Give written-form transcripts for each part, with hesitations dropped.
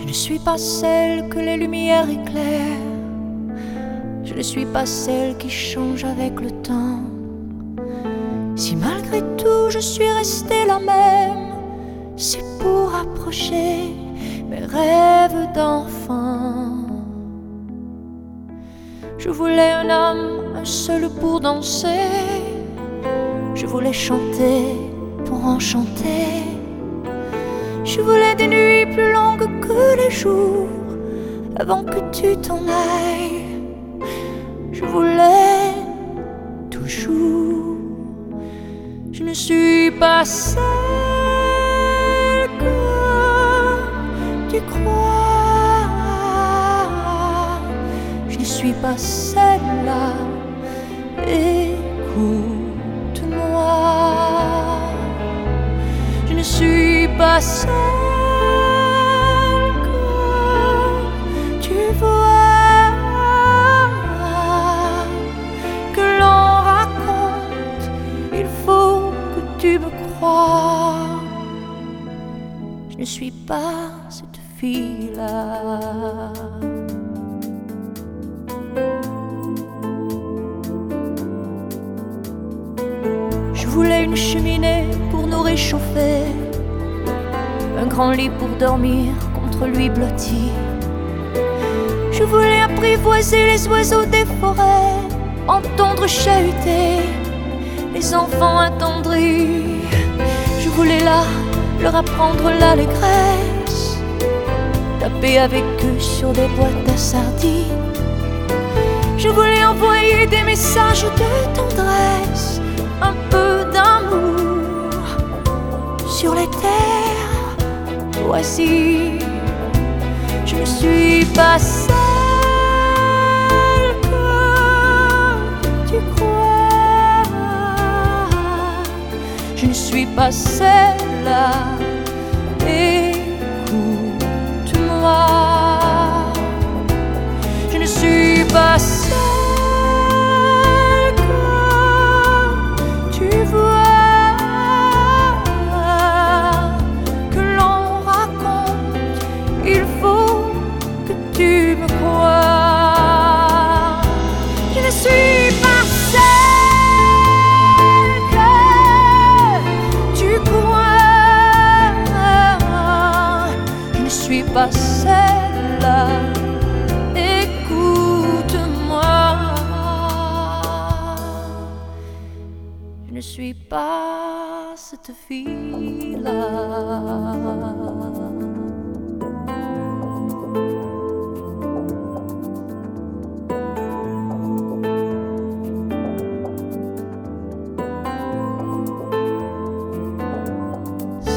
Je ne suis pas celle que les lumières éclairent. Je ne suis pas celle qui change avec le temps. Si malgré tout je suis restée la même, c'est pour approcher mes rêves d'enfant. Je voulais un homme, un seul pour danser. Je voulais chanter pour enchanter. Je voulais des nuits plus longues que les jours avant que tu t'en ailles. Je voulais toujours. Je ne suis pas celle que tu crois. Je ne suis pas celle-là. Écoute-moi. Je ne suis pas celle que tu vois, que l'on raconte. Il faut que tu me crois. Je ne suis pas cette fille-là. Je voulais une cheminée pour nous réchauffer, un grand lit pour dormir contre lui blotti. Je voulais apprivoiser les oiseaux des forêts, entendre chahuter les enfants attendris. Je voulais là leur apprendre l'allégresse, taper avec eux sur des boîtes à sardines. Je voulais envoyer des messages de tendresse, un peu d'amour sur les terres voici. Je ne suis pas celle que tu crois. Je ne suis pas celle-là. Écoute-moi. Je ne suis pas celle que tu vois. Tu me crois. Je ne suis pas celle que tu crois. Je ne suis pas celle-là. Écoute-moi. Je ne suis pas cette fille-là.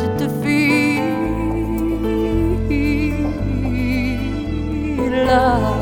Fille-là.